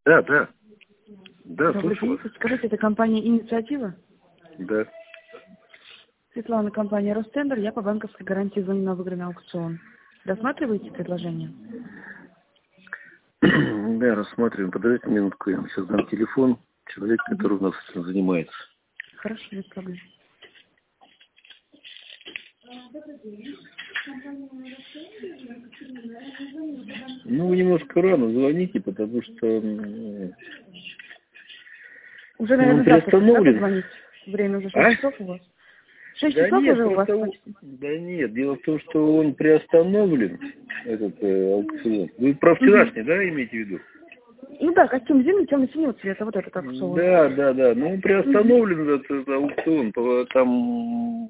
Да, да. Да, Добрый слушаю день. вас. Скажите, это компания «Инициатива»? Да. Светлана, компания «Ростендер». Я по банковской гарантии звоню на выигранный аукцион. Рассматриваете предложение? Да, рассматриваем. Подождите минутку, я вам сейчас дам телефон. Человек, который у нас этим занимается. Хорошо, без проблем. Ну, вы немножко рано звоните, потому что Уже, он наверное, завтра приостановлен. позвонить. Время уже 6 А? часов у вас. 6 Да часов нет, уже у вас просто... почти. Да нет, дело в том, что он приостановлен, этот аукцион. Вы про Угу. вчерашний, да, имеете в виду? Ну да, костюм зимний, темно-синего цвета, вот этот аукцион. Да, да, да. Ну, он Угу. приостановлен, этот аукцион. Там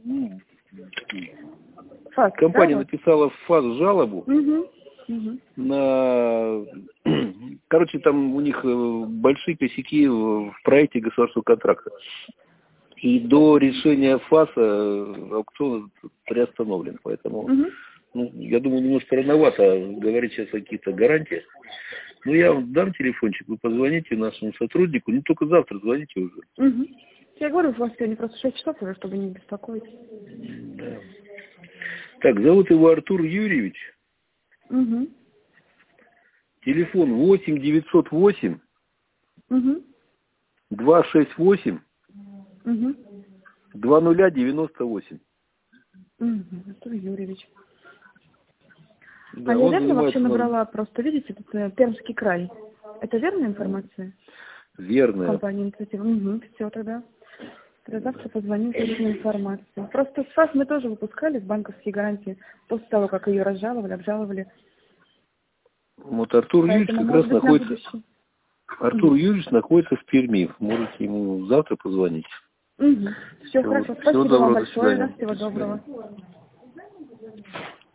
Фас, да, у компания вас? написала в ФАС жалобу Угу. Угу. на... Короче, там у них большие косяки в проекте государственного контракта. И до решения ФАСа аукцион приостановлен. Поэтому, Угу. ну, я думаю, немножко рановато говорить сейчас о каких-то гарантиях. Ну, я вам дам телефончик, вы позвоните нашему сотруднику. Ну, только завтра звоните уже. Угу. Я говорю, у вас сегодня просто 6 часов уже, чтобы не беспокоить. Да. Так, зовут его Артур Юрьевич. Угу. Телефон 8 908 Угу. 268 Угу. 2098. Угу. Артур Юрьевич. Да, А я он верно вообще занимается набрала, просто видите, тут Пермский край. Это верная информация? верно. Компания «Инициатива». Угу. Все тогда. Тогда завтра позвоню, точную информацию. Просто с вас мы тоже выпускали с банковские гарантии после того, как ее разжаловали, обжаловали. Вот Артур Юрьевич Поэтому, как может раз быть, на находится... будущее. Артур Юрьевич находится в Перми. Можете ему завтра позвонить. Угу. Все Все, хорошо. всего Спасибо вам доброго, до большое. свидания. Да, всего До свидания. доброго.